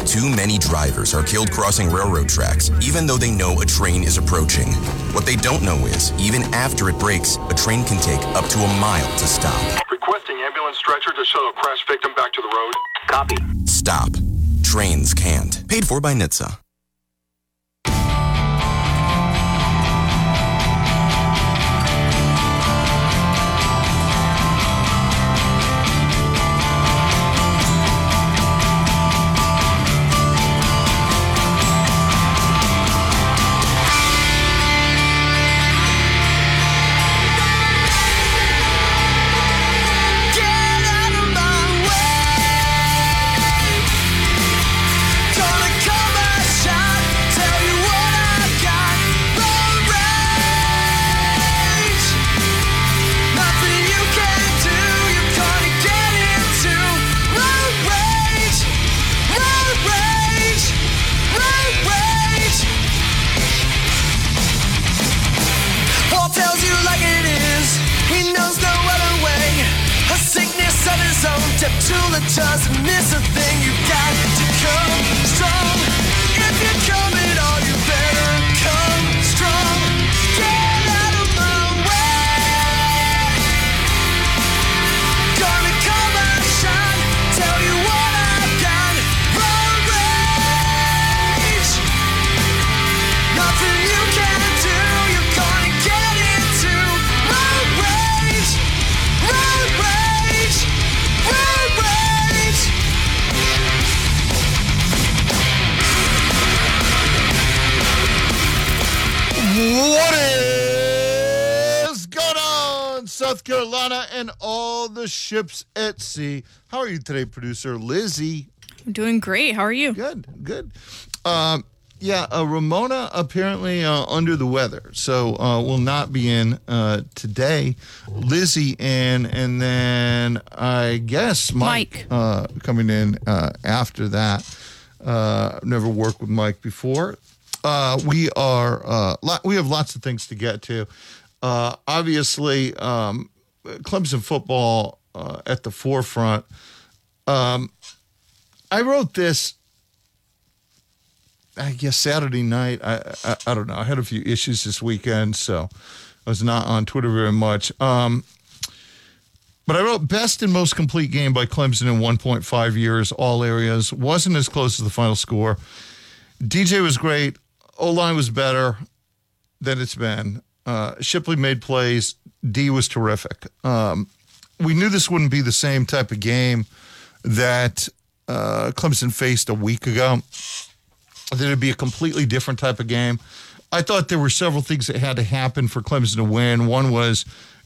Too many drivers are killed crossing railroad tracks, even though they know a train is approaching. What they don't know is, even after it breaks, a train can take up to a mile to stop. Requesting ambulance stretcher to shuttle crash victim back to the road. Copy. Stop. Trains can't. Paid for by NHTSA. Doesn't miss a thing. You got to come strong. If you're coming on, you better come strong. Get out of my way. Gonna come and shine. Tell you what I've got. Road rage. Nothing you can do. You're gonna get into road rage. Road rage. Road rage. What is going on, South Carolina and all the ships at sea? How are you today, producer Lizzie? I'm doing great. How are you? Good. Ramona apparently under the weather, so will not be in today. Lizzie in, and then I guess Mike. Coming in after that. Never worked with Mike before. We have lots of things to get to. Obviously, Clemson football at the forefront. I wrote this, I guess, Saturday night. I don't know. I had a few issues this weekend, so I was not on Twitter very much. But I wrote best and most complete game by Clemson in 1.5 years, all areas. Wasn't as close as the final score. DJ was great. O-line was better than it's been. Shipley made plays. D was terrific. We knew this wouldn't be the same type of game that Clemson faced a week ago. That it'd be a completely different type of game. I thought there were several things that had to happen for Clemson to win. One was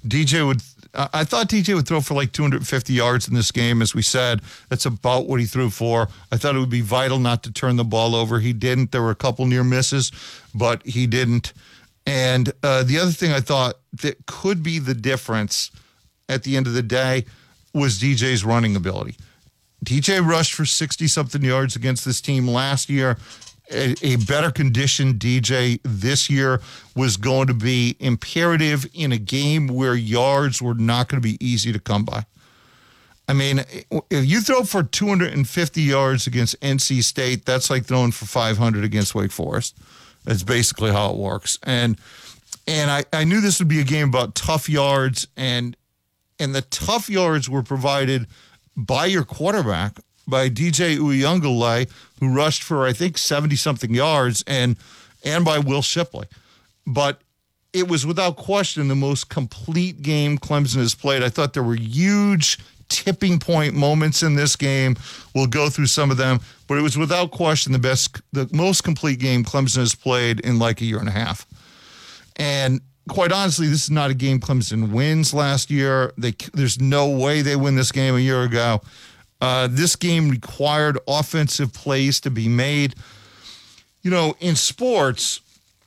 I thought DJ would throw for like 250 yards in this game, as we said. That's about what he threw for. I thought it would be vital not to turn the ball over. He didn't. There were a couple near misses, but he didn't. And the other thing I thought that could be the difference at the end of the day was DJ's running ability. DJ rushed for 60-something yards against this team last year. A better conditioned DJ this year was going to be imperative in a game where yards were not going to be easy to come by. I mean, if you throw for 250 yards against NC State, that's like throwing for 500 against Wake Forest. That's basically how it works. And I knew this would be a game about tough yards, and the tough yards were provided by your quarterback, by DJ Uiagalelei, who rushed for, I think, 70-something yards, and by Will Shipley. But it was without question the most complete game Clemson has played. I thought there were huge tipping point moments in this game. We'll go through some of them, but it was without question the most complete game Clemson has played in like a year and a half. And quite honestly, this is not a game Clemson wins last year. There's no way they win this game a year ago. This game required offensive plays to be made. You know, in sports,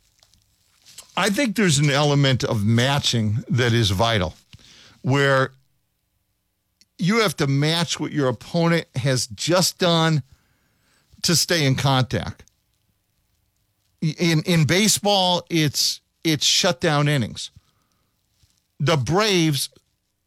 I think there's an element of matching that is vital, where you have to match what your opponent has just done to stay in contact. In baseball, it's shutdown innings. The Braves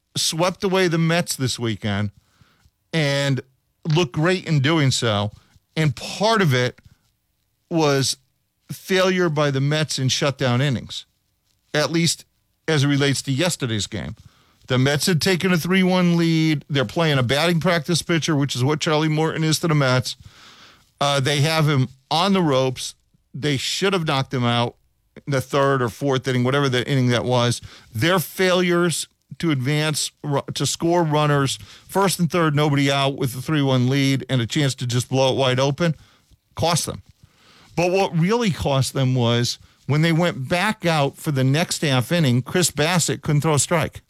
swept away the Mets this weekend and looked great in doing so. And part of it was failure by the Mets in shutdown innings, at least as it relates to yesterday's game. The Mets had taken a 3-1 lead. They're playing a batting practice pitcher, which is what Charlie Morton is to the Mets. They have him on the ropes. They should have knocked him out in the third or fourth inning, whatever the inning that was. Their failures to advance, to score runners, first and third, nobody out with a 3-1 lead and a chance to just blow it wide open, cost them. But what really cost them was when they went back out for the next half inning, Chris Bassett couldn't throw a strike.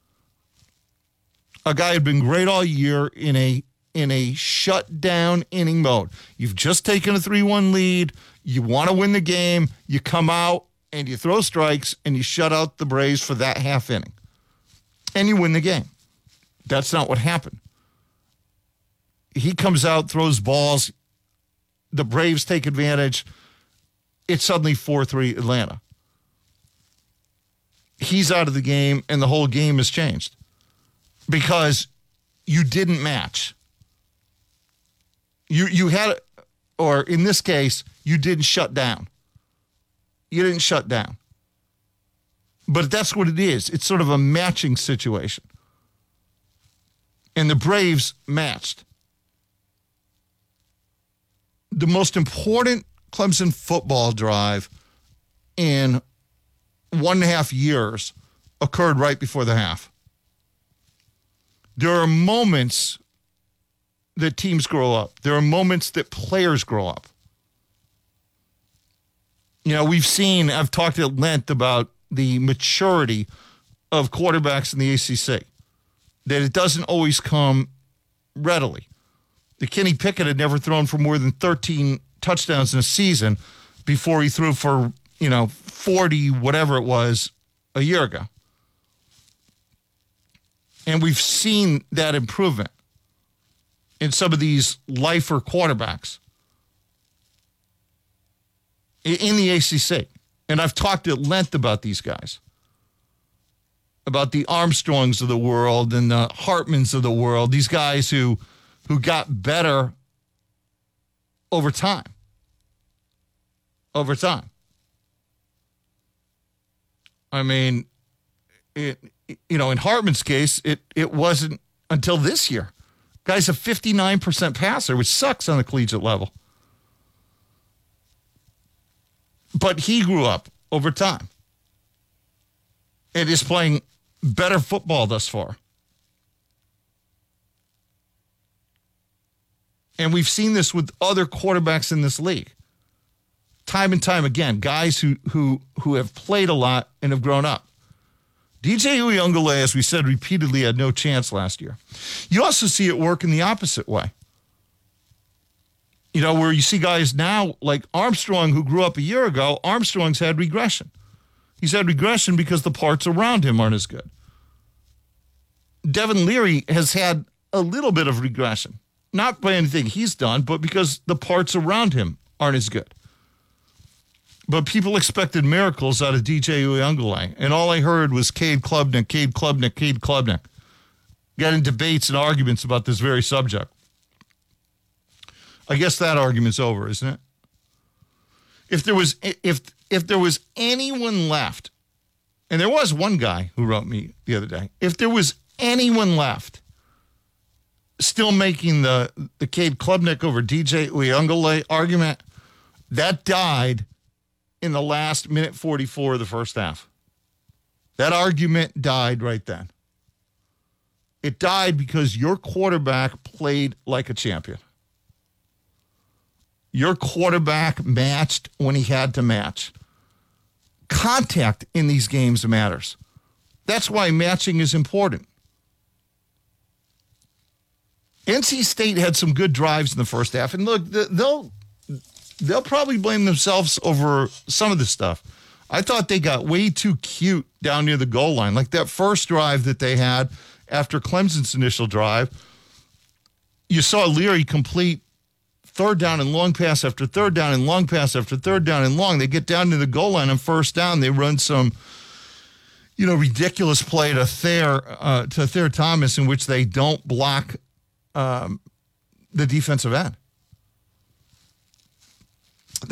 A guy had been great all year in a shutdown inning mode. You've just taken a 3-1 lead. You want to win the game. You come out and you throw strikes and you shut out the Braves for that half inning. And you win the game. That's not what happened. He comes out, throws balls. The Braves take advantage. It's suddenly 4-3 Atlanta. He's out of the game and the whole game has changed. Because you didn't match. You had, or in this case, you didn't shut down. You didn't shut down. But that's what it is. It's sort of a matching situation. And the Braves matched. The most important Clemson football drive in 1.5 years occurred right before the half. There are moments that teams grow up. There are moments that players grow up. You know, I've talked at length about the maturity of quarterbacks in the ACC, that it doesn't always come readily. The Kenny Pickett had never thrown for more than 13 touchdowns in a season before he threw for, 40, whatever it was, a year ago. And we've seen that improvement in some of these lifer quarterbacks in the ACC. And I've talked at length about these guys, about the Armstrongs of the world and the Hartmans of the world, these guys who got better over time. Over time. I mean, in Hartman's case, it wasn't until this year. Guy's a 59% passer, which sucks on the collegiate level. But he grew up over time and is playing better football thus far. And we've seen this with other quarterbacks in this league. Time and time again, guys who have played a lot and have grown up. DJ Uiagalelei, as we said repeatedly, had no chance last year. You also see it work in the opposite way. Where you see guys now like Armstrong, who grew up a year ago, Armstrong's had regression. He's had regression because the parts around him aren't as good. Devin Leary has had a little bit of regression. Not by anything he's done, but because the parts around him aren't as good. But people expected miracles out of DJ Uiagalelei, and all I heard was Cade Klubnik, Cade Klubnik, Cade Klubnik. Got in debates and arguments about this very subject. I guess that argument's over, isn't it? If there was anyone left, and there was one guy who wrote me the other day, if there was anyone left still making the Cade Klubnik over DJ Uiagalelei argument, that died in the last minute 44 of the first half. That argument died right then. It died because your quarterback played like a champion. Your quarterback matched when he had to match. Contact in these games matters. That's why matching is important. NC State had some good drives in the first half, and look, they'll probably blame themselves over some of this stuff. I thought they got way too cute down near the goal line. Like that first drive that they had after Clemson's initial drive, you saw Leary complete third down and long pass after third down and long pass after third down and long. They get down to the goal line on first down. They run some, ridiculous play to Thayer Thomas in which they don't block the defensive end.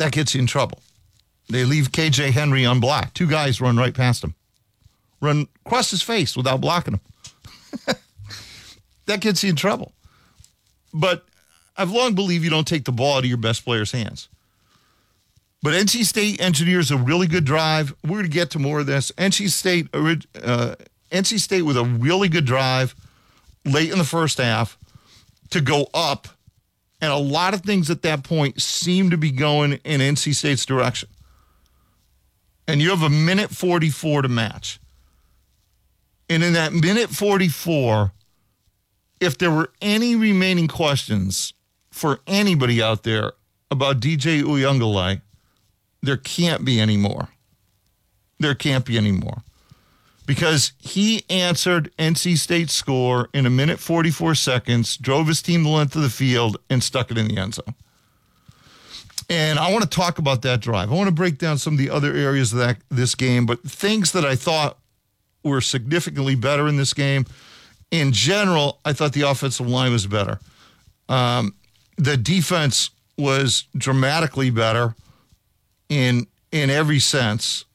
that gets you in trouble. They leave KJ Henry unblocked. 2 guys run right past him. Run across his face without blocking him. That gets you in trouble. But I've long believed you don't take the ball out of your best player's hands. But NC State engineers a really good drive. We're going to get to more of this. NC State with a really good drive late in the first half to go up. And a lot of things at that point seem to be going in NC State's direction. And you have a minute 44 to match. And in that minute 44, if there were any remaining questions for anybody out there about DJ Uyunglele, there can't be any more. There can't be any more. Because he answered NC State's score in a minute 44 seconds, drove his team the length of the field, and stuck it in the end zone. And I want to talk about that drive. I want to break down some of the other areas of this game, but things that I thought were significantly better in this game. In general, I thought the offensive line was better. The defense was dramatically better in every sense.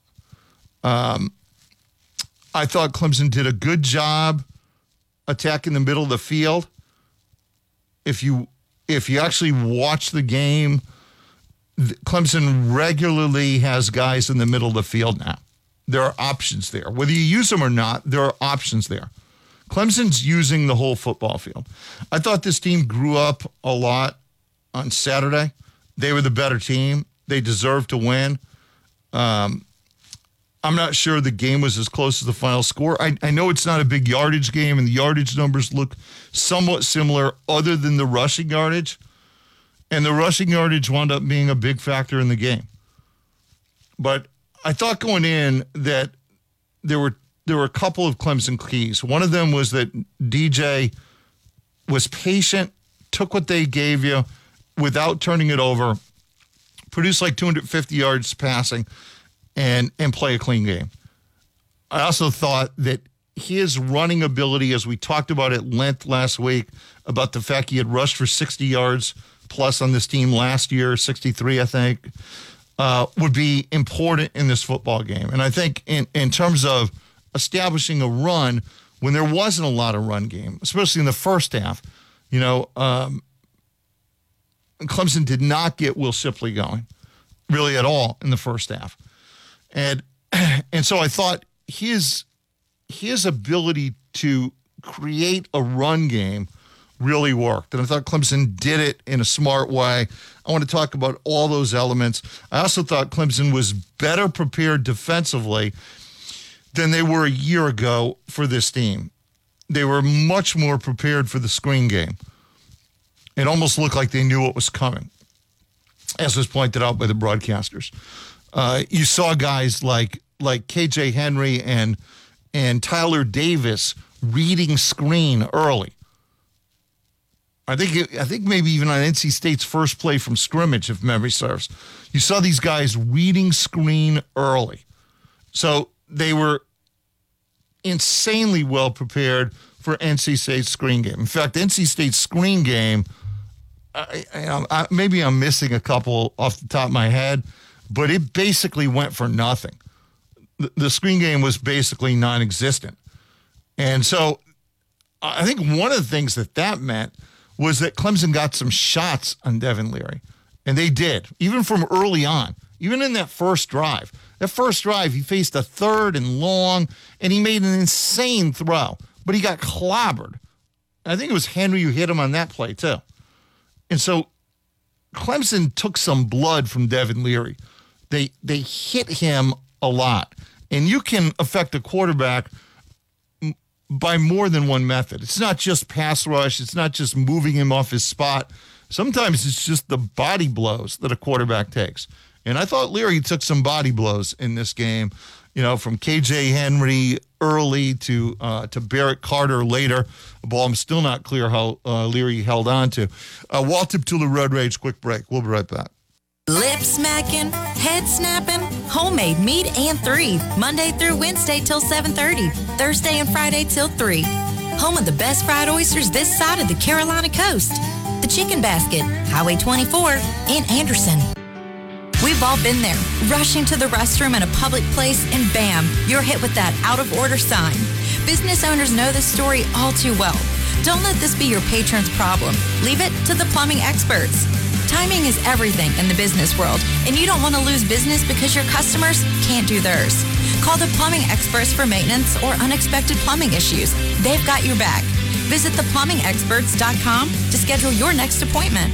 I thought Clemson did a good job attacking the middle of the field. If you actually watch the game, Clemson regularly has guys in the middle of the field now. There are options there. Whether you use them or not, there are options there. Clemson's using the whole football field. I thought this team grew up a lot on Saturday. They were the better team. They deserved to win. I'm not sure the game was as close as the final score. I know it's not a big yardage game, and the yardage numbers look somewhat similar other than the rushing yardage. And the rushing yardage wound up being a big factor in the game. But I thought going in that there were a couple of Clemson keys. One of them was that DJ was patient, took what they gave you without turning it over, produced like 250 yards passing, and play a clean game. I also thought that his running ability, as we talked about at length last week, about the fact he had rushed for 60 yards plus on this team last year, 63, I think, would be important in this football game. And I think in terms of establishing a run, when there wasn't a lot of run game, especially in the first half, Clemson did not get Will Shipley going really at all in the first half. And so I thought his ability to create a run game really worked. And I thought Clemson did it in a smart way. I want to talk about all those elements. I also thought Clemson was better prepared defensively than they were a year ago for this team. They were much more prepared for the screen game. It almost looked like they knew what was coming, as was pointed out by the broadcasters. You saw guys like KJ Henry and Tyler Davis reading screen early. I think maybe even on NC State's first play from scrimmage, if memory serves, you saw these guys reading screen early. So they were insanely well prepared for NC State's screen game. In fact, NC State's screen game, maybe I'm missing a couple off the top of my head, but it basically went for nothing. The screen game was basically non-existent. And so I think one of the things that meant was that Clemson got some shots on Devin Leary. And they did, even from early on, even in that first drive. That first drive, he faced a third and long, and he made an insane throw. But he got clobbered. I think it was Henry who hit him on that play, too. And so Clemson took some blood from Devin Leary. They hit him a lot. And you can affect a quarterback by more than one method. It's not just pass rush. It's not just moving him off his spot. Sometimes it's just the body blows that a quarterback takes. And I thought Leary took some body blows in this game, from KJ Henry early to Barrett Carter later. A ball I'm still not clear how Leary held on to. Walt Tiptula Road Rage, quick break. We'll be right back. Lip smacking, head snapping, homemade meat and 3. Monday through Wednesday till 7:30. Thursday and Friday till 3. Home of the best fried oysters this side of the Carolina coast. The Chicken Basket, Highway 24 in Anderson. We've all been there, rushing to the restroom in a public place, and bam, you're hit with that out-of-order sign. Business owners know this story all too well. Don't let this be your patron's problem. Leave it to the plumbing experts. Timing is everything in the business world, and you don't want to lose business because your customers can't do theirs. Call the plumbing experts for maintenance or unexpected plumbing issues. They've got your back. Visit theplumbingexperts.com to schedule your next appointment.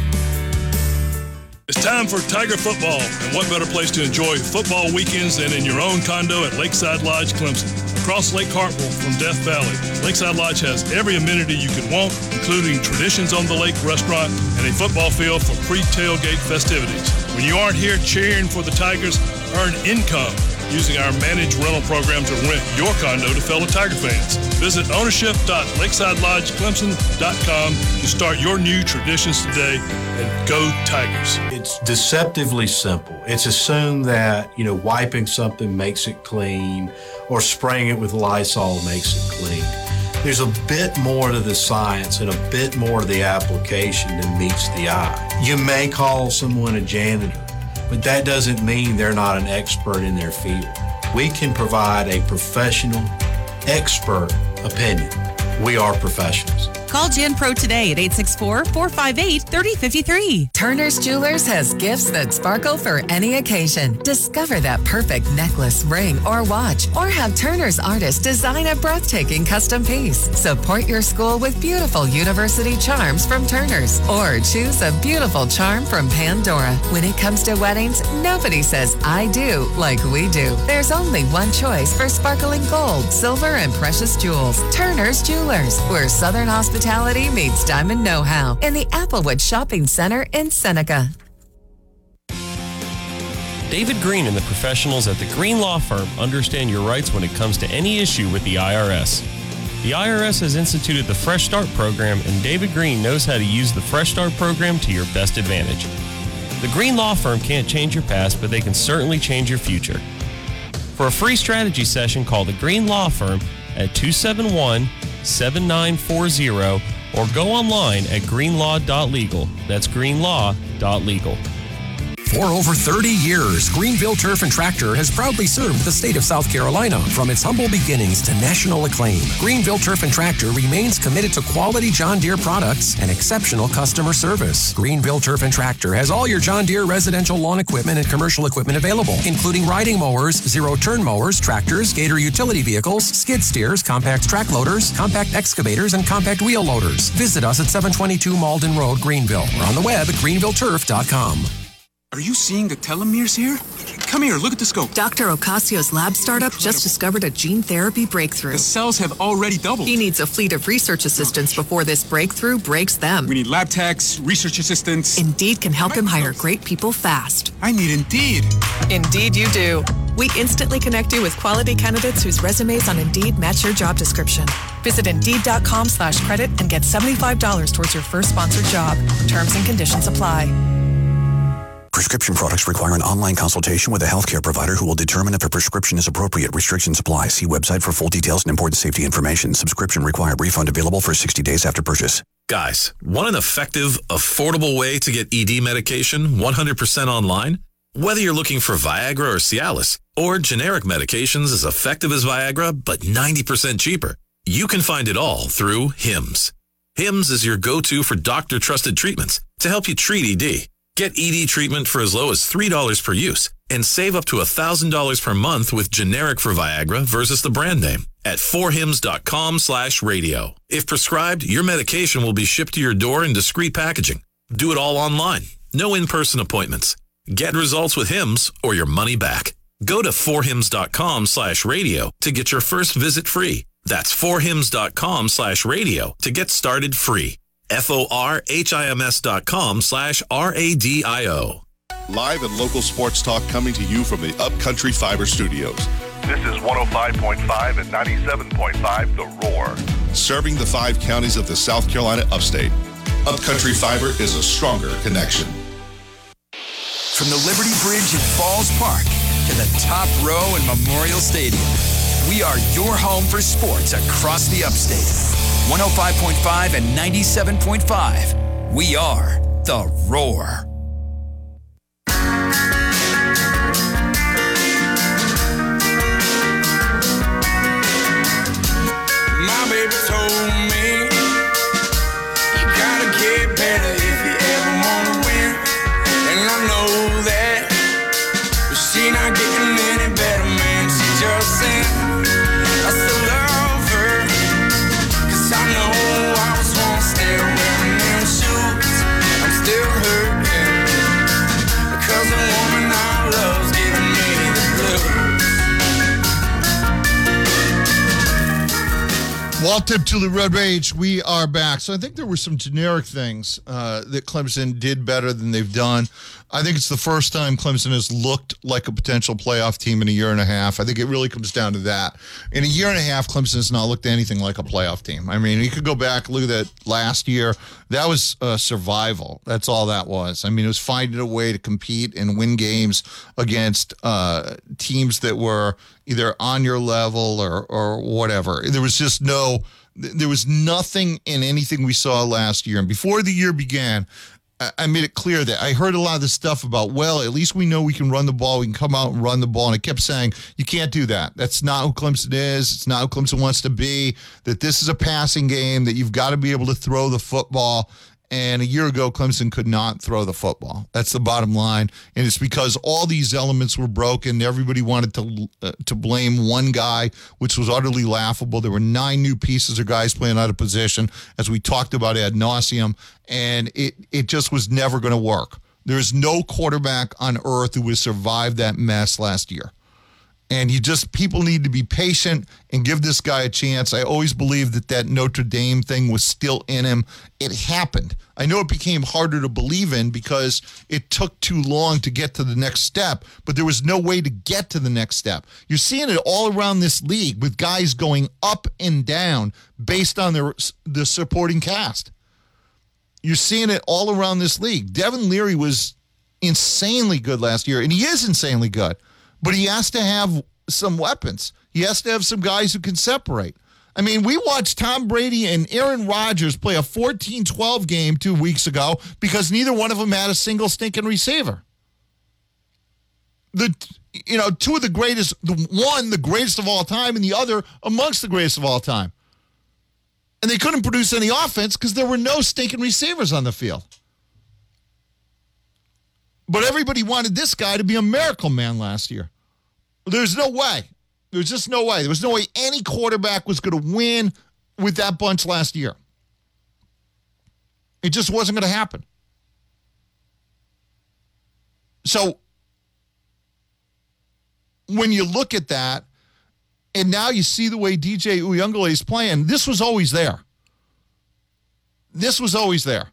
It's time for Tiger football, and what better place to enjoy football weekends than in your own condo at Lakeside Lodge, Clemson. Across Lake Hartwell from Death Valley, Lakeside Lodge has every amenity you could want, including Traditions on the Lake restaurant and a football field for pre-tailgate festivities. When you aren't here cheering for the Tigers, earn income using our managed rental program to rent your condo to fellow Tiger fans. Visit ownership.lakesidelodgeclemson.com to start your new traditions today, and go Tigers. It's deceptively simple. It's assumed that, wiping something makes it clean or spraying it with Lysol makes it clean. There's a bit more to the science and a bit more to the application than meets the eye. You may call someone a janitor, but that doesn't mean they're not an expert in their field. We can provide a professional, expert opinion. We are professionals. Call Jan Pro today at 864-458-3053. Turner's Jewelers has gifts that sparkle for any occasion. Discover that perfect necklace, ring, or watch, or have Turner's artist design a breathtaking custom piece. Support your school with beautiful university charms from Turner's, or choose a beautiful charm from Pandora. When it comes to weddings, nobody says I do like we do. There's only one choice for sparkling gold, silver, and precious jewels. Turner's Jewelers, where Southern hospitality meets diamond know-how, in the Applewood Shopping Center in Seneca. David Green and the professionals at the Green Law Firm understand your rights when it comes to any issue with the IRS. The IRS has instituted the Fresh Start program, and David Green knows how to use the Fresh Start program to your best advantage. The Green Law Firm can't change your past, but they can certainly change your future. For a free strategy session, call the Green Law Firm at 271-7940 or go online at greenlaw.legal. That's greenlaw.legal. For over 30 years, Greenville Turf and Tractor has proudly served the state of South Carolina. From its humble beginnings to national acclaim, Greenville Turf and Tractor remains committed to quality John Deere products and exceptional customer service. Greenville Turf and Tractor has all your John Deere residential lawn equipment and commercial equipment available, including riding mowers, zero-turn mowers, tractors, Gator utility vehicles, skid steers, compact track loaders, compact excavators, and compact wheel loaders. Visit us at 722 Malden Road, Greenville, or on the web at greenvilleturf.com. Are you seeing the telomeres here? Come here, look at the scope. Dr. Ocasio's lab startup just discovered a gene therapy breakthrough. The cells have already doubled. He needs a fleet of research assistants before this breakthrough breaks them. We need lab techs, research assistants. Indeed can help him hire great people fast. I need Indeed. Indeed you do. We instantly connect you with quality candidates whose resumes on Indeed match your job description. Visit Indeed.com/credit and get $75 towards your first sponsored job. Terms and conditions apply. Prescription products require an online consultation with a healthcare provider who will determine if a prescription is appropriate. Restrictions apply. See website for full details and important safety information. Subscription required. Refund available for 60 days after purchase. Guys, want an effective, affordable way to get ED medication 100% online? Whether you're looking for Viagra or Cialis, or generic medications as effective as Viagra but 90% cheaper, you can find it all through Hims. Hims is your go-to for doctor-trusted treatments to help you treat ED. Get ED treatment for as low as $3 per use and save up to $1,000 per month with generic for Viagra versus the brand name at forhims.com/radio. If prescribed, your medication will be shipped to your door in discreet packaging. Do it all online. No in-person appointments. Get results with Hims or your money back. Go to forhims.com/radio to get your first visit free. That's forhims.com/radio to get started free. forhims.com/radio. Live and local sports talk coming to you from the Upcountry Fiber Studios. This is 105.5 and 97.5 The Roar. Serving the 5 counties of the South Carolina upstate. Upcountry Fiber is a stronger connection. From the Liberty Bridge in Falls Park to the top row in Memorial Stadium, we are your home for sports across the upstate. 105.5 and 97.5. We are The Roar. Walt Tip to the Red Rage. We are back. So I think there were some generic things that Clemson did better than they've done. I think it's the first time Clemson has looked like a potential playoff team in a year and a half. I think it really comes down to that. In a year and a half, Clemson has not looked anything like a playoff team. I mean, you could go back, look at that last year. That was survival. That's all that was. I mean, it was finding a way to compete and win games against teams that were either on your level or whatever. There was nothing in anything we saw last year. And before the year began, I made it clear that I heard a lot of this stuff about, well, at least we know we can run the ball. We can come out and run the ball. And I kept saying, you can't do that. That's not who Clemson is. It's not who Clemson wants to be, that this is a passing game, that you've got to be able to throw the football. And a year ago, Clemson could not throw the football. That's the bottom line. And it's because all these elements were broken. Everybody wanted to blame one guy, which was utterly laughable. There were 9 new pieces of guys playing out of position, as we talked about ad nauseum, and it just was never going to work. There's no quarterback on earth who would survive that mess last year. And people need to be patient and give this guy a chance. I always believed that Notre Dame thing was still in him. It happened. I know it became harder to believe in because it took too long to get to the next step, but there was no way to get to the next step. You're seeing it all around this league with guys going up and down based on the supporting cast. You're seeing it all around this league. Devin Leary was insanely good last year, and he is insanely good. But he has to have some weapons. He has to have some guys who can separate. I mean, we watched Tom Brady and Aaron Rodgers play a 14-12 game 2 weeks ago because neither one of them had a single stinking receiver. Two of the greatest, one the greatest of all time, and the other amongst the greatest of all time. And they couldn't produce any offense because there were no stinking receivers on the field. But everybody wanted this guy to be a miracle man last year. There's no way. There's just no way. There was no way any quarterback was going to win with that bunch last year. It just wasn't going to happen. So when you look at that, and now you see the way DJ Uyunglele is playing, this was always there. This was always there.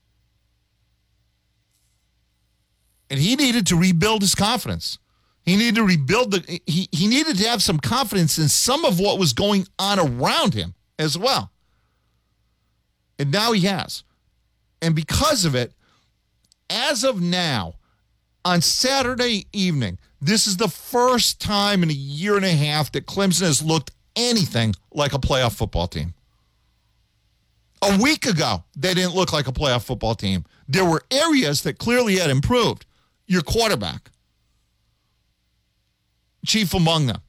And he needed to rebuild his confidence. He needed to rebuild he needed to have some confidence in some of what was going on around him as well. And now he has. And because of it, as of now, on Saturday evening, this is the first time in a year and a half that Clemson has looked anything like a playoff football team. A week ago, they didn't look like a playoff football team. There were areas that clearly had improved. Your quarterback, chief among them.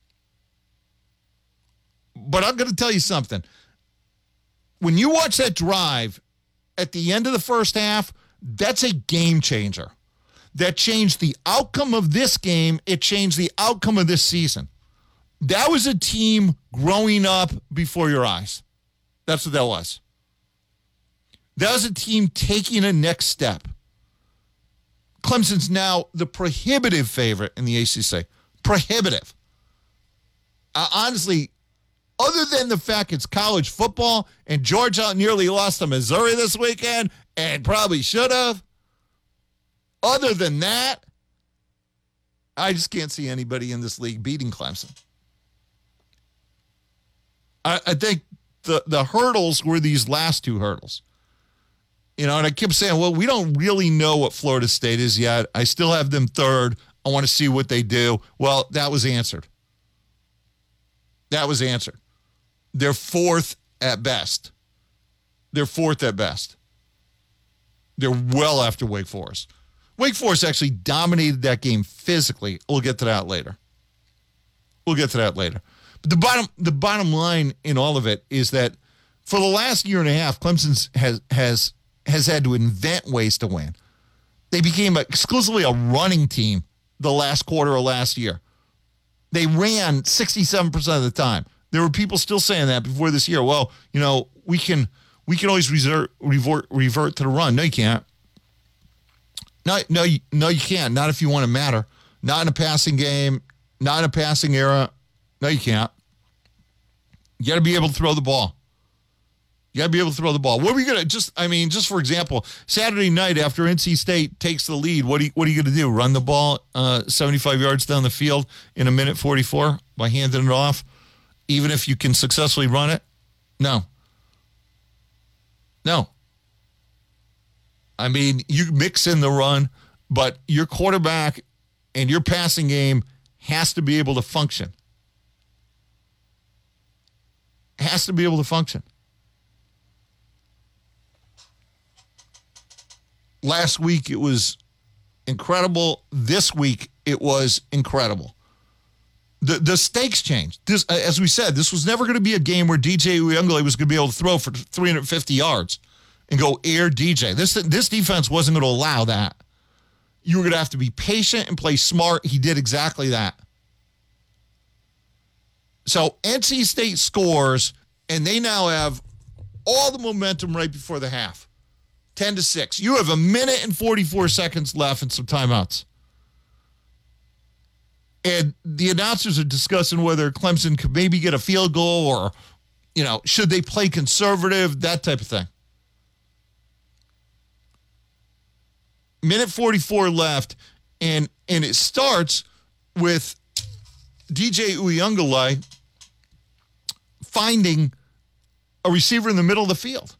But I'm going to tell you something. When you watch that drive at the end of the first half, that's a game changer. That changed the outcome of this game. It changed the outcome of this season. That was a team growing up before your eyes. That's what that was. That was a team taking a next step. Clemson's now the prohibitive favorite in the ACC. Prohibitive. Honestly, other than the fact it's college football and Georgia nearly lost to Missouri this weekend and probably should have, other than that, I just can't see anybody in this league beating Clemson. I think the hurdles were these last 2 hurdles. And I kept saying, well, we don't really know what Florida State is yet. I still have them 3rd. I want to see what they do. Well, that was answered. That was answered. They're 4th at best. They're 4th at best. They're well after Wake Forest. Wake Forest actually dominated that game physically. We'll get to that later. But the bottom line in all of it is that for the last year and a half, Clemson has had to invent ways to win. They became exclusively a running team the last quarter of last year. They ran 67% of the time. There were people still saying that before this year. Well, we can always revert to the run. No, you can't. No, you can't. Not if you want to matter. Not in a passing game. Not in a passing era. No, you can't. You got to be able to throw the ball. You got to be able to throw the ball. What are we going to just for example, Saturday night after NC State takes the lead, what are you going to do? Run the ball 75 yards down the field in a minute 44 by handing it off, even if you can successfully run it? No. I mean, you mix in the run, but your quarterback and your passing game has to be able to function. Has to be able to function. Last week, it was incredible. This week, it was incredible. The stakes changed. This, as we said, this was never going to be a game where DJ Uyunglele was going to be able to throw for 350 yards and go air DJ. This defense wasn't going to allow that. You were going to have to be patient and play smart. He did exactly that. So NC State scores, and they now have all the momentum right before the half. 10-6. You have a minute and 44 seconds left and some timeouts. And the announcers are discussing whether Clemson could maybe get a field goal or, should they play conservative, that type of thing. Minute 44 left, and it starts with DJ Uyunglele finding a receiver in the middle of the field.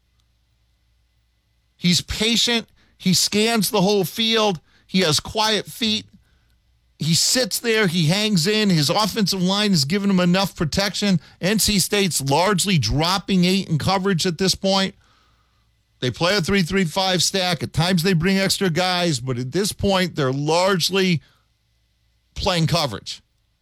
He's patient. He scans the whole field. He has quiet feet. He sits there. He hangs in. His offensive line has given him enough protection. NC State's largely dropping 8 in coverage at this point. They play a 3-3-5 stack. At times they bring extra guys, but at this point they're largely playing coverage.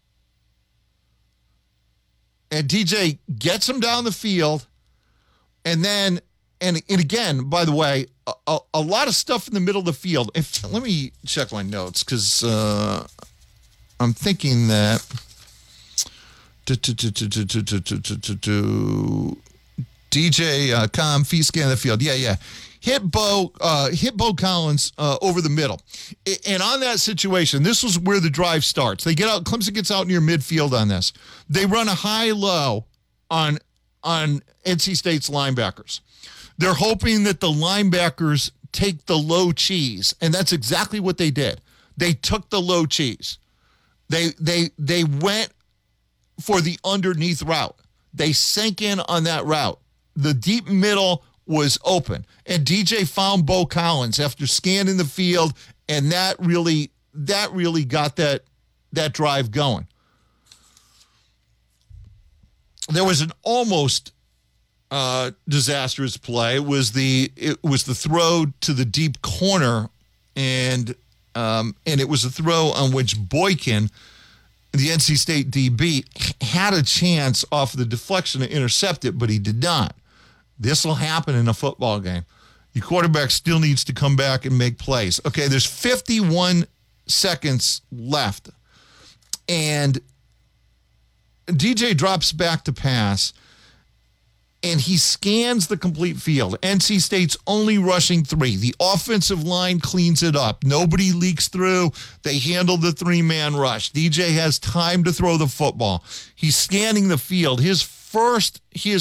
And DJ gets him down the field, and then And again, by the way, a lot of stuff in the middle of the field. Let me check my notes because I'm thinking that DJ Com fee scan the field. Yeah. Hit Bo Collins over the middle. And on that situation, this was where the drive starts. They get out. Clemson gets out near midfield on this. They run a high-low on NC State's linebackers. They're hoping that the linebackers take the low cheese, and that's exactly what they did. They took the low cheese. They went for the underneath route. They sank in on that route. The deep middle was open, and DJ found Bo Collins after scanning the field, and that really got that drive going. There was an almost disastrous play. It was the throw to the deep corner, and it was a throw on which Boykin, the NC State DB, had a chance off the deflection to intercept it, but he did not. This will happen in a football game. Your quarterback still needs to come back and make plays. Okay, there's 51 seconds left, and DJ drops back to pass, and he scans the complete field. NC State's only rushing 3. The offensive line cleans it up. Nobody leaks through. They handle the 3-man rush. DJ has time to throw the football. He's scanning the field. His first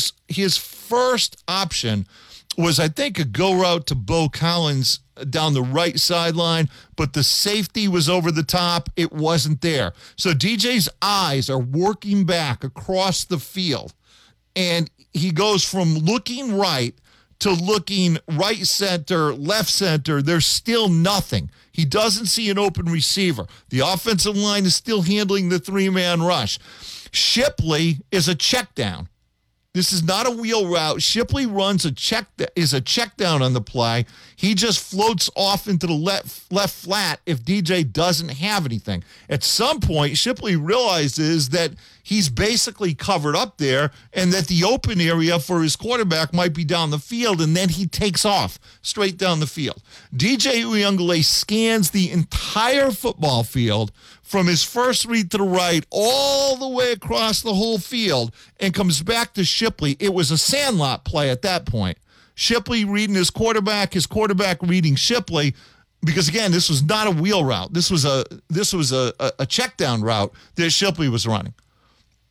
option was, I think, a go route to Bo Collins down the right sideline, but the safety was over the top. It wasn't there. So DJ's eyes are working back across the field, and he goes from looking right to looking right center, left center. There's still nothing. He doesn't see an open receiver. The offensive line is still handling the 3-man rush. Shipley is a check down. This is not a wheel route. Shipley runs a check down on the play. He just floats off into the left flat if DJ doesn't have anything. At some point, Shipley realizes that he's basically covered up there and that the open area for his quarterback might be down the field, and then he takes off straight down the field. DJ Uyunglele scans the entire football field from his first read to the right all the way across the whole field and comes back to Shipley. It was a sandlot play at that point. Shipley reading his quarterback reading Shipley, because again, this was not a wheel route. This was a check down route that Shipley was running.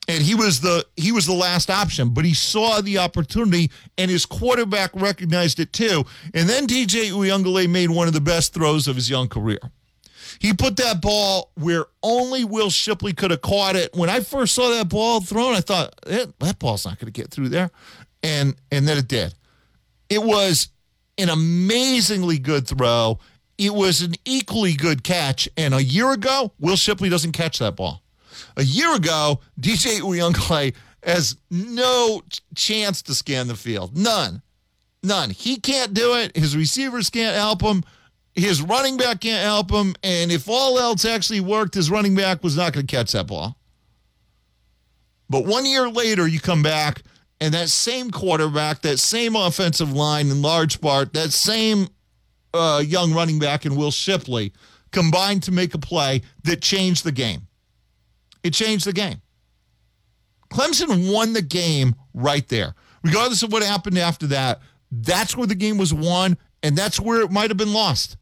And he was the last option, but he saw the opportunity, and his quarterback recognized it too. And then DJ Uyunglele made one of the best throws of his young career. He put that ball where only Will Shipley could have caught it. When I first saw that ball thrown, I thought, that ball's not going to get through there. And then it did. It was an amazingly good throw. It was an equally good catch. And a year ago, Will Shipley doesn't catch that ball. A year ago, DJ Uyunglele has no chance to scan the field. None. He can't do it. His receivers can't help him. His running back can't help him. And if all else actually worked, his running back was not going to catch that ball. But 1 year later, you come back, and that same quarterback, that same offensive line in large part, that same young running back in Will Shipley combined to make a play that changed the game. It changed the game. Clemson won the game right there. Regardless of what happened after that, that's where the game was won, and that's where it might have been lost.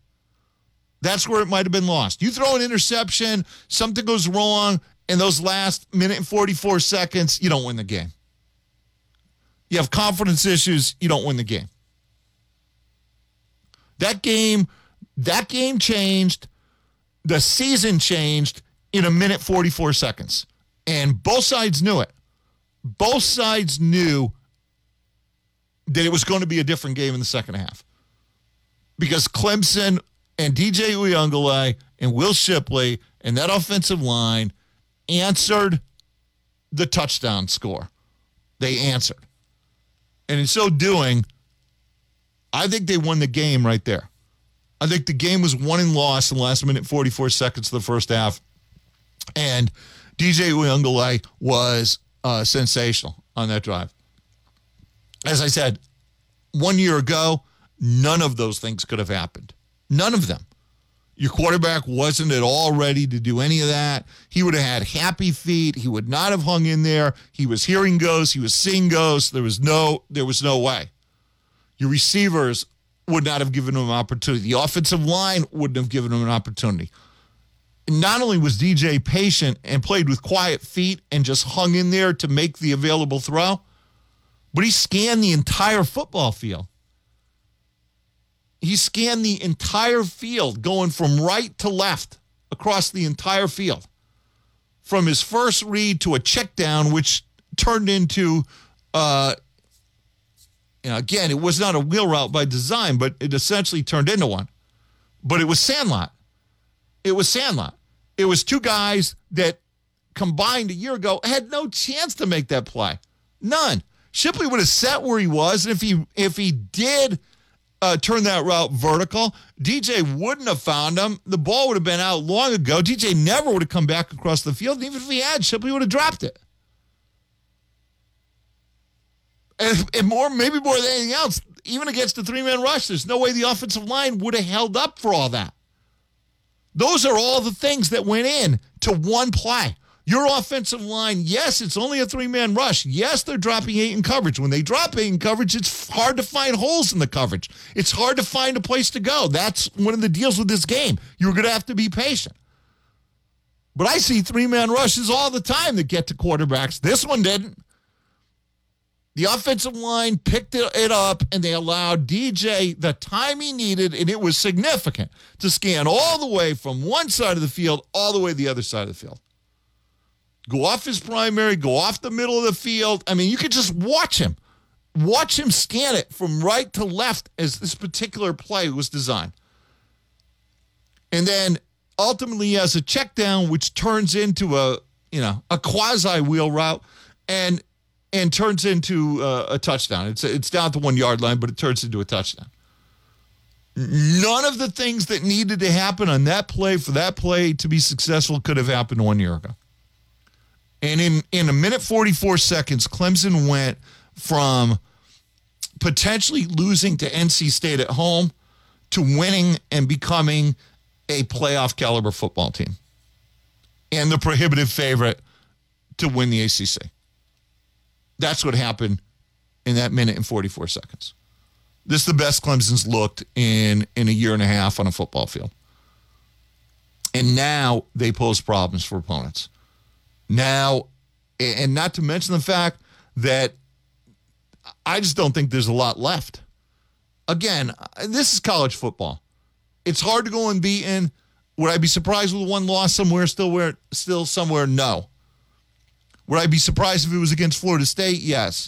You throw an interception, something goes wrong, and those last minute and 44 seconds, you don't win the game. You have confidence issues, you don't win the game. That game changed. The season changed in a minute 44 seconds. And both sides knew it. Both sides knew that it was going to be a different game in the second half. Because Clemson and DJ Uyunglele and Will Shipley and that offensive line answered the touchdown score. They answered. And in so doing, I think they won the game right there. I think the game was won and lost in the last minute 44 seconds of the first half. And DJ Uyunglele was sensational on that drive. As I said, 1 year ago, none of those things could have happened. None of them. Your quarterback wasn't at all ready to do any of that. He would have had happy feet. He would not have hung in there. He was hearing ghosts. He was seeing ghosts. There was no way. Your receivers would not have given him an opportunity. The offensive line wouldn't have given him an opportunity. Not only was DJ patient and played with quiet feet and just hung in there to make the available throw, but he scanned the entire football field. He scanned the entire field, going from right to left across the entire field. From his first read to a check down, which turned into, again, it was not a wheel route by design, but it essentially turned into one. But it was Sandlot. It was two guys that combined a year ago had no chance to make that play. None. Shipley would have sat where he was, and if he did turn that route vertical, DJ wouldn't have found him. The ball would have been out long ago. DJ never would have come back across the field, and even if he had, Shipley would have dropped it. And maybe more than anything else, even against the three-man rush, there's no way the offensive line would have held up for all that. Those are all the things that went in to one play. Your offensive line, yes, it's only a three-man rush. Yes, they're dropping 8 in coverage. When they drop 8 in coverage, it's hard to find holes in the coverage. It's hard to find a place to go. That's one of the deals with this game. You're going to have to be patient. But I see three-man rushes all the time that get to quarterbacks. This one didn't. The offensive line picked it up, and they allowed DJ the time he needed, and it was significant, to scan all the way from one side of the field all the way to the other side of the field. Go off his primary, go off the middle of the field. I mean, you could just watch him. Watch him scan it from right to left as this particular play was designed. And then ultimately he has a check down, which turns into a quasi wheel route and turns into a touchdown. It's down at the 1 yard line, but it turns into a touchdown. None of the things that needed to happen on that play for that play to be successful could have happened 1 year ago. And in a minute 44 seconds, Clemson went from potentially losing to NC State at home to winning and becoming a playoff caliber football team and the prohibitive favorite to win the ACC. That's what happened in that minute and 44 seconds. This is the best Clemson's looked in a year and a half on a football field. And now they pose problems for opponents. Now And not to mention the fact that I just don't think there's a lot left. Again, this is college football. It's hard to go unbeaten. Would I be surprised with one loss somewhere, still somewhere? No. Would I be surprised if it was against Florida State? Yes.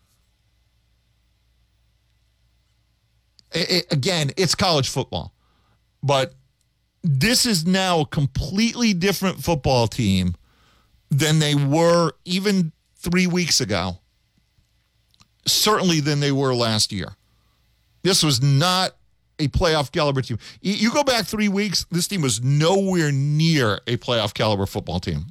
Again, it's college football. But this is now a completely different football team than they were even 3 weeks ago. Certainly than they were last year. This was not a playoff caliber team. You go back 3 weeks, this team was nowhere near a playoff caliber football team.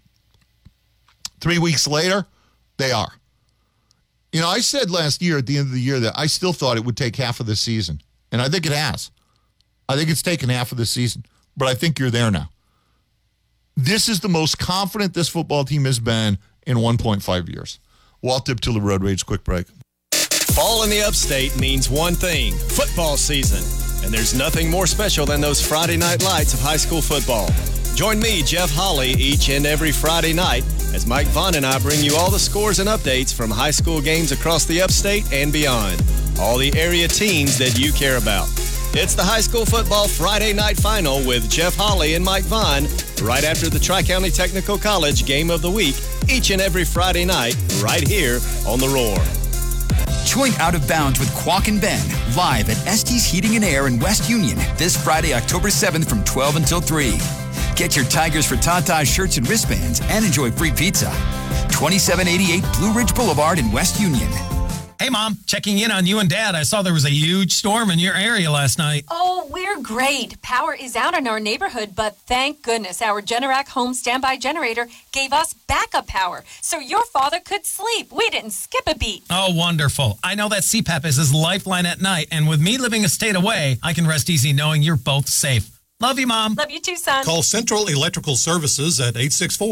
3 weeks later, they are. You know, I said last year at the end of the year that I still thought it would take half of the season. And I think it has. I think it's taken half of the season. But I think you're there now. This is the most confident this football team has been in 1.5 years. Walt Dip to the Road Rage. Quick break. Fall in the upstate means one thing, football season. And there's nothing more special than those Friday night lights of high school football. Join me, Jeff Hawley, each and every Friday night as Mike Vaughn and I bring you all the scores and updates from high school games across the upstate and beyond. All the area teams that you care about. It's the high school football Friday night final with Jeff Hawley and Mike Vaughn right after the Tri-County Technical College Game of the Week each and every Friday night right here on The Roar. Join Out of Bounds with Quack and Ben live at Estes Heating and Air in West Union this Friday, October 7th from 12 until 3. Get your Tigers for Tata shirts and wristbands and enjoy free pizza. 2788 Blue Ridge Boulevard in West Union. Hey, Mom, checking in on you and Dad. I saw there was a huge storm in your area last night. Oh, we're great. Power is out in our neighborhood, but thank goodness our Generac home standby generator gave us backup power, so your father could sleep. We didn't skip a beat. Oh, wonderful. I know that CPAP is his lifeline at night, and with me living a state away, I can rest easy knowing you're both safe. Love you, Mom. Love you too, son. Call Central Electrical Services at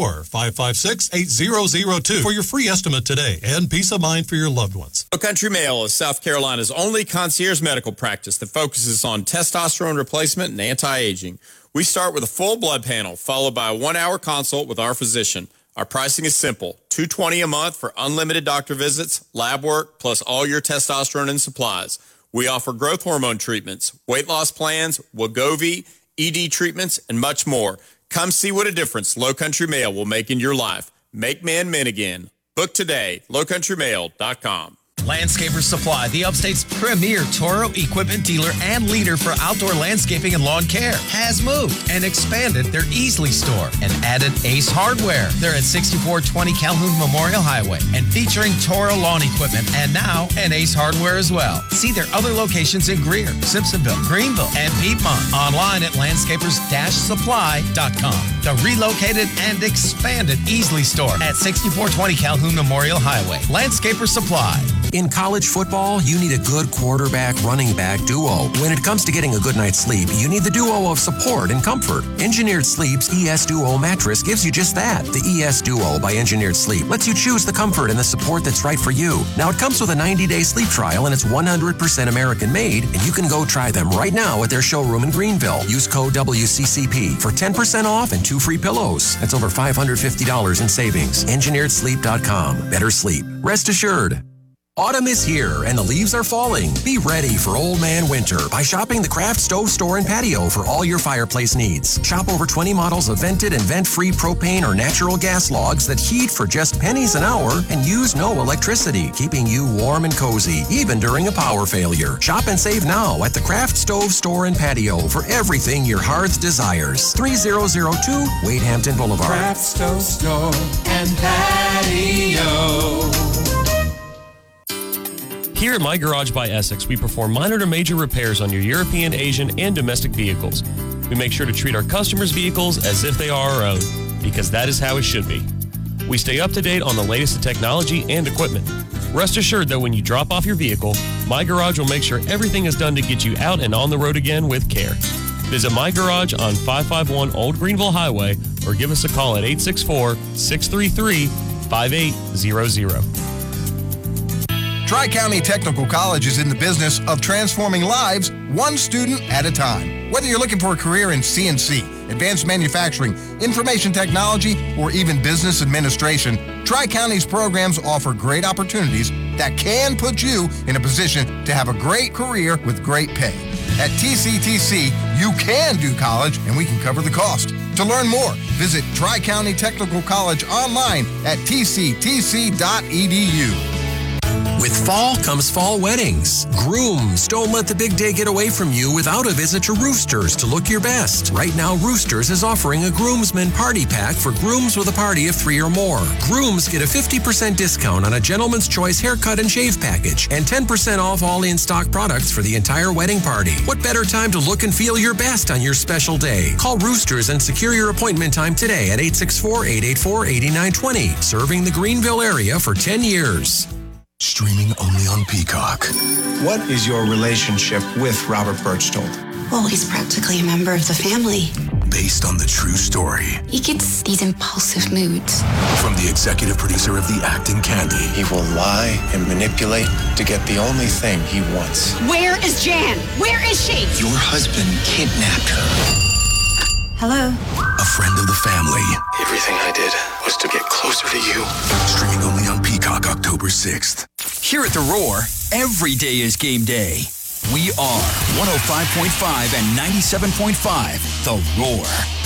864-556-8002 for your free estimate today and peace of mind for your loved ones. Low Country Male is South Carolina's only concierge medical practice that focuses on testosterone replacement and anti-aging. We start with a full blood panel, followed by a 1-hour consult with our physician. Our pricing is simple, $220 a month for unlimited doctor visits, lab work, plus all your testosterone and supplies. We offer growth hormone treatments, weight loss plans, Wegovy, ED treatments, and much more. Come see what a difference Low Country Male will make in your life. Make men men again. Book today, lowcountrymail.com. Landscapers Supply, the upstate's premier Toro equipment dealer and leader for outdoor landscaping and lawn care, has moved and expanded their Easley store and added Ace Hardware. They're at 6420 Calhoun Memorial Highway and featuring Toro lawn equipment and now an Ace Hardware as well. See their other locations in Greer, Simpsonville, Greenville, and Piedmont. Online at landscapers-supply.com. The relocated and expanded Easley store at 6420 Calhoun Memorial Highway. Landscapers Supply. In college football, you need a good quarterback, running back duo. When it comes to getting a good night's sleep, you need the duo of support and comfort. Engineered Sleep's ES Duo mattress gives you just that. The ES Duo by Engineered Sleep lets you choose the comfort and the support that's right for you. Now, it comes with a 90-day sleep trial, and it's 100% American-made, and you can go try them right now at their showroom in Greenville. Use code WCCP for 10% off and 2 free pillows. That's over $550 in savings. EngineeredSleep.com. Better sleep. Rest assured. Autumn is here and the leaves are falling. Be ready for Old Man Winter by shopping the Craft Stove Store and Patio for all your fireplace needs. Shop over 20 models of vented and vent-free propane or natural gas logs that heat for just pennies an hour and use no electricity, keeping you warm and cozy, even during a power failure. Shop and save now at the Craft Stove Store and Patio for everything your hearth desires. 3002 Wade Hampton Boulevard. Craft Stove Store and Patio. Here at My Garage by Essex, we perform minor to major repairs on your European, Asian, and domestic vehicles. We make sure to treat our customers' vehicles as if they are our own, because that is how it should be. We stay up to date on the latest in technology and equipment. Rest assured that when you drop off your vehicle, My Garage will make sure everything is done to get you out and on the road again with care. Visit My Garage on 551 Old Greenville Highway or give us a call at 864-633-5800. Tri-County Technical College is in the business of transforming lives one student at a time. Whether you're looking for a career in CNC, advanced manufacturing, information technology, or even business administration, Tri-County's programs offer great opportunities that can put you in a position to have a great career with great pay. At TCTC, you can do college, and we can cover the cost. To learn more, visit Tri-County Technical College online at tctc.edu. With fall comes fall weddings. Grooms, don't let the big day get away from you without a visit to Roosters to look your best. Right now, Roosters is offering a groomsman party pack for grooms with a party of 3 or more. Grooms get a 50% discount on a gentleman's choice haircut and shave package and 10% off all in-stock products for the entire wedding party. What better time to look and feel your best on your special day? Call Roosters and secure your appointment time today at 864-884-8920. Serving the Greenville area for 10 years. Streaming only on Peacock. What is your relationship with Robert Birchtold? Well, he's practically a member of the family. Based on the true story. He gets these impulsive moods. From the executive producer of The Acting Candy. He will lie and manipulate to get the only thing he wants. Where is Jan? Where is she? Your husband kidnapped her. Hello? A friend of the family. Everything I did was to get closer to you. Streaming only on Peacock October 6th. Here at The Roar, every day is game day. We are 105.5 and 97.5 The Roar.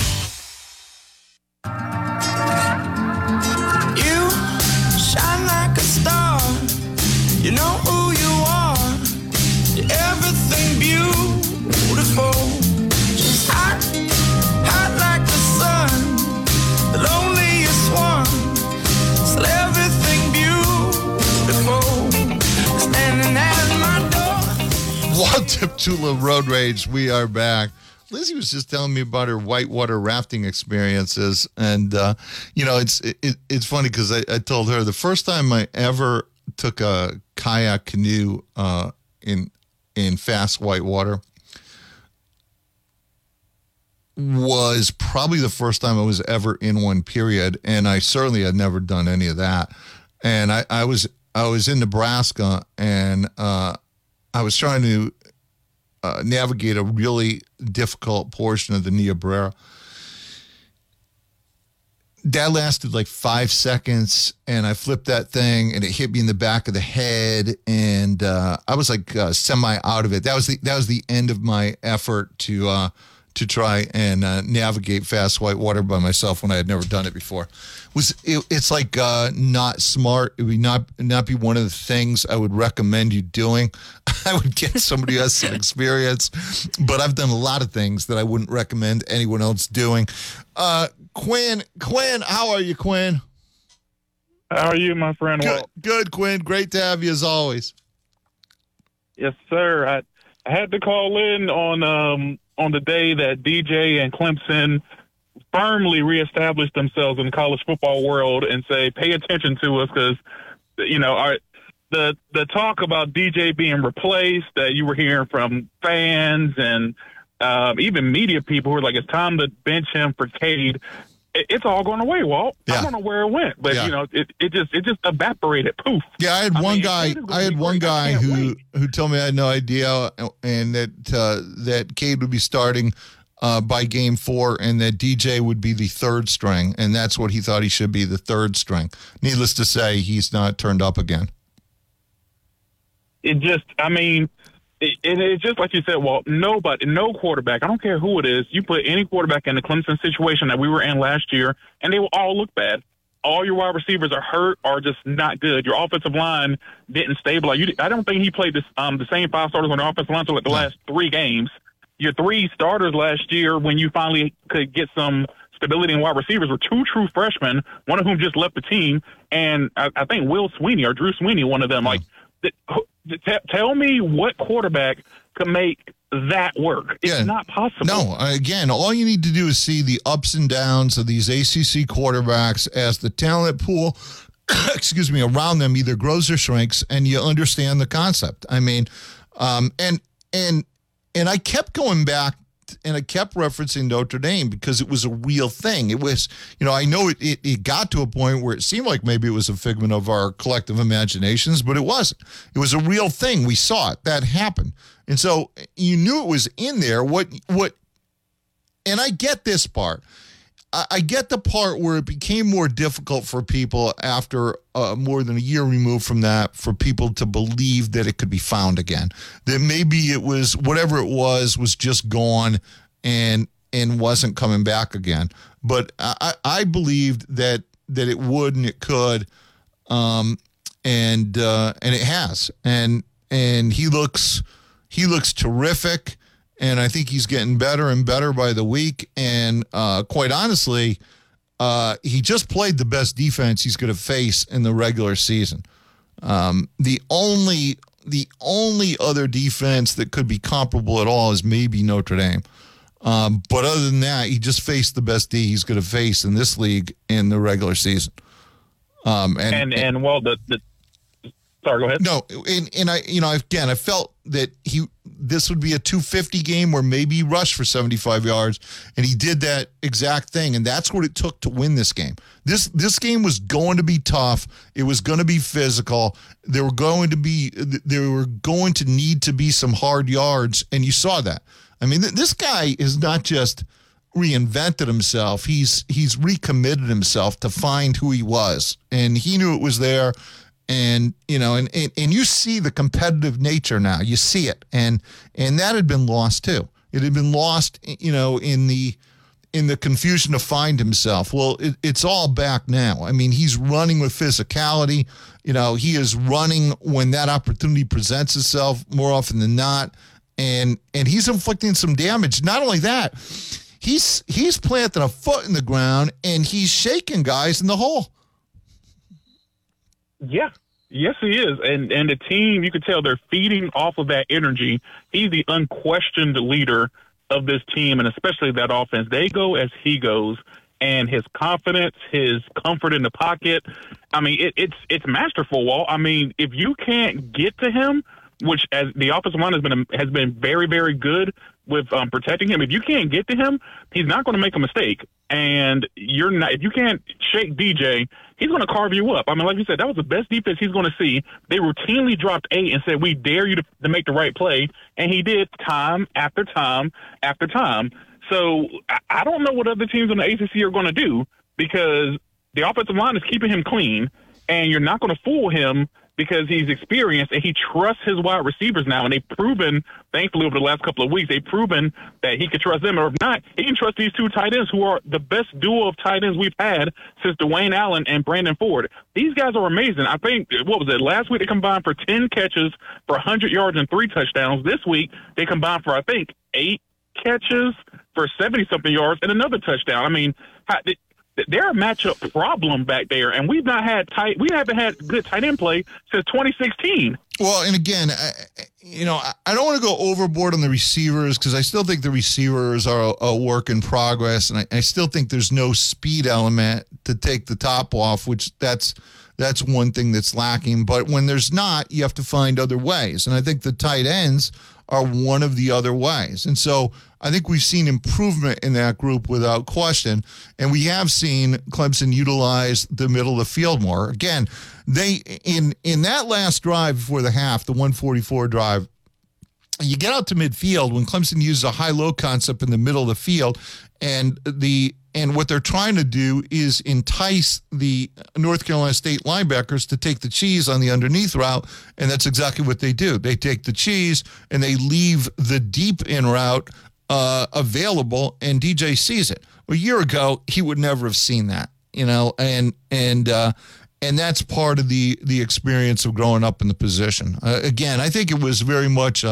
You shine like a star. You know who you are. You're everything beautiful. Just hot like the sun. The loneliest one. Still everything beautiful. Standing at my door. Wild Tip Tula Road Rage, we are back. Lizzie was just telling me about her whitewater rafting experiences, and it's funny because I told her the first time I ever took a kayak canoe in fast whitewater was probably the first time I was ever in one, period, and I certainly had never done any of that. And I was in Nebraska, and I was trying to navigate a really difficult portion of the Niobrara. That lasted like 5 seconds, and I flipped that thing, and it hit me in the back of the head, and I was like semi out of it. That was the end of my effort to try and navigate fast whitewater by myself when I had never done it before. It's like not smart. It would not be one of the things I would recommend you doing. I would get somebody who has some experience, but I've done a lot of things that I wouldn't recommend anyone else doing. Quinn, how are you, Quinn? How are you, my friend? Good, Quinn. Great to have you as always. Yes, sir. I had to call in on the day that DJ and Clemson firmly reestablished themselves in the college football world and say, pay attention to us because, the talk about DJ being replaced that you were hearing from fans and even media people who were like, it's time to bench him for Cade. It's all going away, Walt. Yeah. I don't know where it went, but it just evaporated. Poof. Yeah, I had one guy who told me I had no idea, and that Cade would be starting by game 4, and that DJ would be the third string, and that's what he thought he should be, the third string. Needless to say, he's not turned up again. It's just like you said, Walt, no quarterback, I don't care who it is, you put any quarterback in the Clemson situation that we were in last year, and they will all look bad. All your wide receivers are hurt or just not good. Your offensive line didn't stabilize. I don't think he played the same 5 starters on the offensive line until the last 3 games. Your 3 starters last year, when you finally could get some stability in wide receivers, were 2 true freshmen, one of whom just left the team, and I think Will Sweeney or Drew Sweeney, one of them. Like, tell me what quarterback could make that work. It's not possible. No, again, all you need to do is see the ups and downs of these ACC quarterbacks as the talent pool, around them either grows or shrinks, and you understand the concept. I mean, and I kept going back and I kept referencing Notre Dame because it was a real thing. It was, I know it got to a point where it seemed like maybe it was a figment of our collective imaginations, but it wasn't. It was a real thing. We saw it. That happened. And so you knew it was in there. What and I get this part. I get the part where it became more difficult for people after more than a year removed from that, for people to believe that it could be found again. That maybe it was, whatever it was just gone and wasn't coming back again. But I believed that it would and it could, and it has. And he looks terrific. And I think he's getting better and better by the week. And quite honestly, he just played the best defense he's going to face in the regular season. The only other defense that could be comparable at all is maybe Notre Dame. But other than that, he just faced the best D he's going to face in this league in the regular season. Sorry, go ahead. No, and I felt that this would be a 250 game where maybe he rushed for 75 yards, and he did that exact thing, and that's what it took to win this game. This game was going to be tough. It was going to be physical. There were going to need to be some hard yards, and you saw that. I mean, this guy is not just reinvented himself. He's recommitted himself to find who he was, and he knew it was there. And you see the competitive nature now. You see it, and that had been lost too. It had been lost, in the confusion to find himself. Well, it's all back now. I mean, he's running with physicality. He is running when that opportunity presents itself more often than not, and he's inflicting some damage. Not only that, he's planting a foot in the ground and he's shaking guys in the hole. Yeah. Yes, he is. And the team, you could tell they're feeding off of that energy. He's the unquestioned leader of this team, and especially that offense. They go as he goes, and his confidence, his comfort in the pocket. I mean, it's masterful, Walt. I mean, if you can't get to him, which as the offensive line has been very, very good with protecting him. If you can't get to him, he's not going to make a mistake. And if you can't shake DJ, he's going to carve you up. I mean, like you said, that was the best defense he's going to see. They routinely dropped 8 and said, we dare you to make the right play. And he did time after time after time. So I don't know what other teams in the ACC are going to do, because the offensive line is keeping him clean, and you're not going to fool him because he's experienced and he trusts his wide receivers now. And they've proven, thankfully, over the last couple of weeks, they've proven that he can trust them. Or if not, he can trust these two tight ends who are the best duo of tight ends we've had since Dwayne Allen and Brandon Ford. These guys are amazing. I think, last week they combined for 10 catches for 100 yards and 3 touchdowns. This week they combined for, I think, 8 catches for 70-something yards and another touchdown. I mean, they're a matchup problem back there, and we haven't had good tight end play since 2016. Well, and again, I don't want to go overboard on the receivers, because I still think the receivers are a work in progress, and I still think there's no speed element to take the top off, which that's one thing that's lacking. But when there's not, you have to find other ways, and I think the tight ends are one of the other ways. And so I think we've seen improvement in that group without question. And we have seen Clemson utilize the middle of the field more. Again, they in that last drive before the half, the 144 drive, you get out to midfield when Clemson uses a high-low concept in the middle of the field, and what they're trying to do is entice the North Carolina State linebackers to take the cheese on the underneath route, and that's exactly what they do. They take the cheese, and they leave the deep in route available, and DJ sees it. A year ago, he would never have seen that, and that's part of the experience of growing up in the position. Again, I think it was very much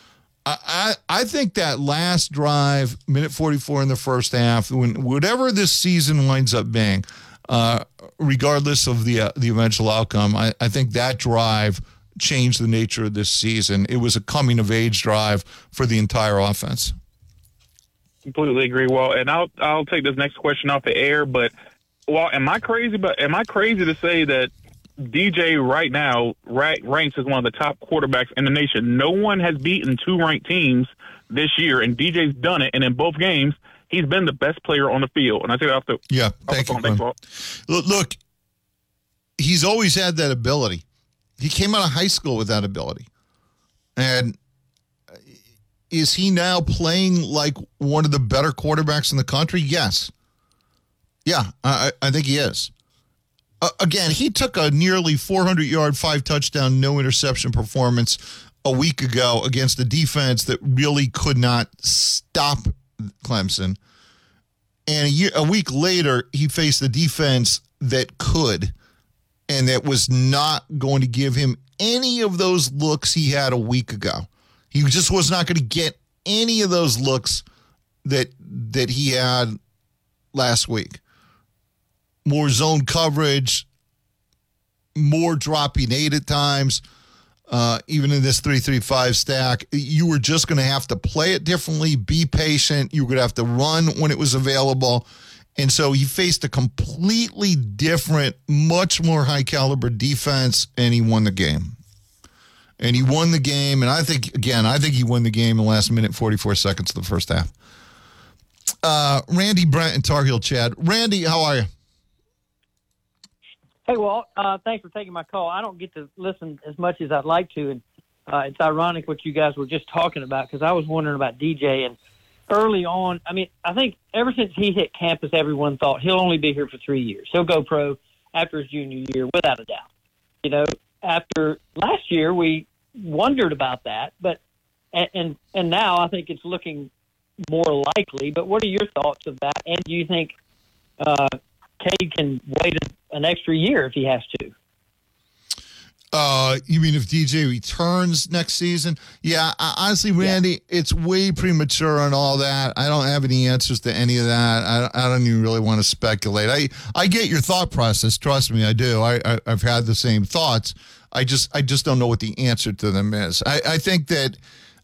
I think that last drive, minute 44 in the first half, whatever this season winds up being, regardless of the eventual outcome, I think that drive changed the nature of this season. It was a coming-of-age drive for the entire offense. Completely agree. Well, and I'll take this next question off the air, but am I crazy to say that DJ right now ranks as one of the top quarterbacks in the nation? No one has beaten 2 ranked teams this year, and DJ's done it. And in both games, he's been the best player on the field. And I say that off the thank you. Look, he's always had that ability. He came out of high school with that ability, and Is he now playing like one of the better quarterbacks in the country? Yes. Yeah, I think he is. Again, he took a nearly 400-yard, 5-touchdown, no interception performance a week ago against a defense that really could not stop Clemson. And a week later, he faced a defense that could, and that was not going to give him any of those looks he had a week ago. He just was not going to get any of those looks that he had last week. More zone coverage, more dropping 8 at times, even in this 3-3-5 stack. You were just going to have to play it differently, be patient. You were going to have to run when it was available. And so he faced a completely different, much more high-caliber defense, and he won the game. And he won the game, and I think he won the game in the last minute, 44 seconds of the first half. Randy, Brent, and Tar Heel Chad. Randy, how are you? Hey, Walt, thanks for taking my call. I don't get to listen as much as I'd like to, and it's ironic what you guys were just talking about, because I was wondering about DJ. And early on, I mean, I think ever since he hit campus, everyone thought he'll only be here for 3 years. He'll go pro after his junior year, without a doubt. You know, after last year, we wondered about that, but and now I think it's looking more likely. But what are your thoughts of that? And do you think Cade can wait an extra year if he has to? You mean if DJ returns next season? Yeah, honestly, Randy, It's way premature on all that. I don't have any answers to any of that. I don't even really want to speculate. I get your thought process. Trust me, I do. I've had the same thoughts. I just don't know what the answer to them is. I think if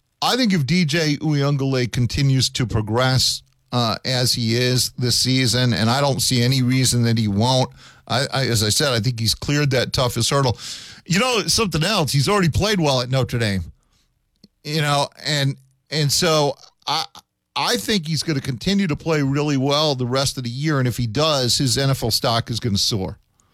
DJ Uiagalelei continues to progress as he is this season, and I don't see any reason that he won't. As I said, I think he's cleared that toughest hurdle. You know, something else, he's already played well at Notre Dame. You know, and so I think he's going to continue to play really well the rest of the year, and if he does, his NFL stock is going to soar.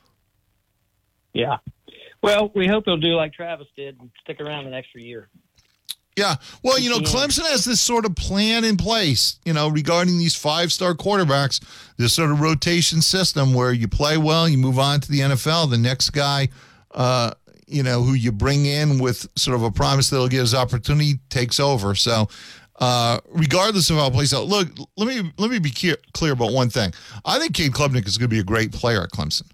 Yeah. Well, we hope he'll do like Travis did and stick around an extra year. Yeah. Well, you know, Clemson has this sort of plan in place, you know, regarding these 5-star quarterbacks, this sort of rotation system where you play well, you move on to the NFL. The next guy, you know, who you bring in with sort of a promise that he'll get his opportunity takes over. So regardless of how it plays out, look, let me be clear about one thing. I think Cade Klubnik is going to be a great player at Clemson.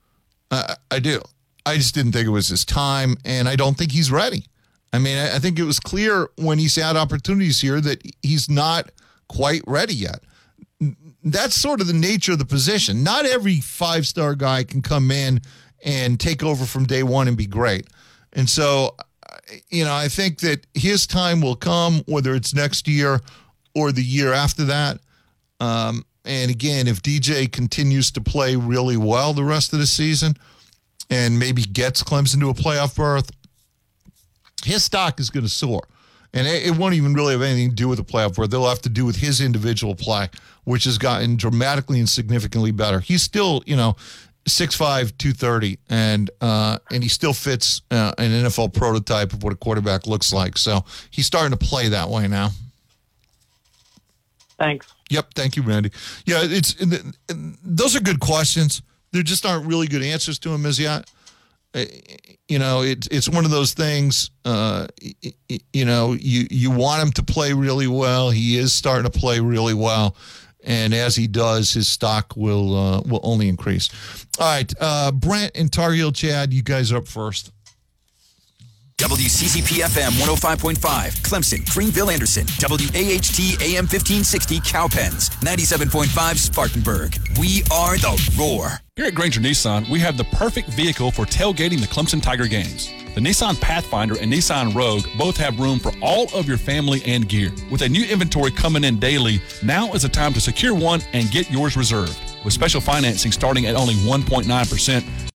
I do. I just didn't think it was his time, and I don't think he's ready. I mean, I think it was clear when he's had opportunities here that he's not quite ready yet. That's sort of the nature of the position. Not every 5-star guy can come in and take over from day one and be great. And so, you know, I think that his time will come, whether it's next year or the year after that. And again, if DJ continues to play really well the rest of the season and maybe gets Clemson to a playoff berth, his stock is going to soar. And it won't even really have anything to do with the playoff berth. They'll have to do with his individual play, which has gotten dramatically and significantly better. He's still, you know, 6'5", 230, and he still fits an NFL prototype of what a quarterback looks like. So he's starting to play that way now. Thanks. Yep, thank you, Randy. Yeah, those are good questions. There just aren't really good answers to them as yet. You know, it's one of those things, you know, you want him to play really well. He is starting to play really well. And as he does, his stock will only increase. All right, Brent and Tar Heel Chad, you guys are up first. WCCP-FM 105.5, Clemson, Greenville, Anderson. WAHT AM 1560, Cowpens. 97.5, Spartanburg. We are the Roar. Here at Granger Nissan, we have the perfect vehicle for tailgating the Clemson Tiger games. The Nissan Pathfinder and Nissan Rogue both have room for all of your family and gear. With a new inventory coming in daily, now is the time to secure one and get yours reserved. With special financing starting at only 1.9%,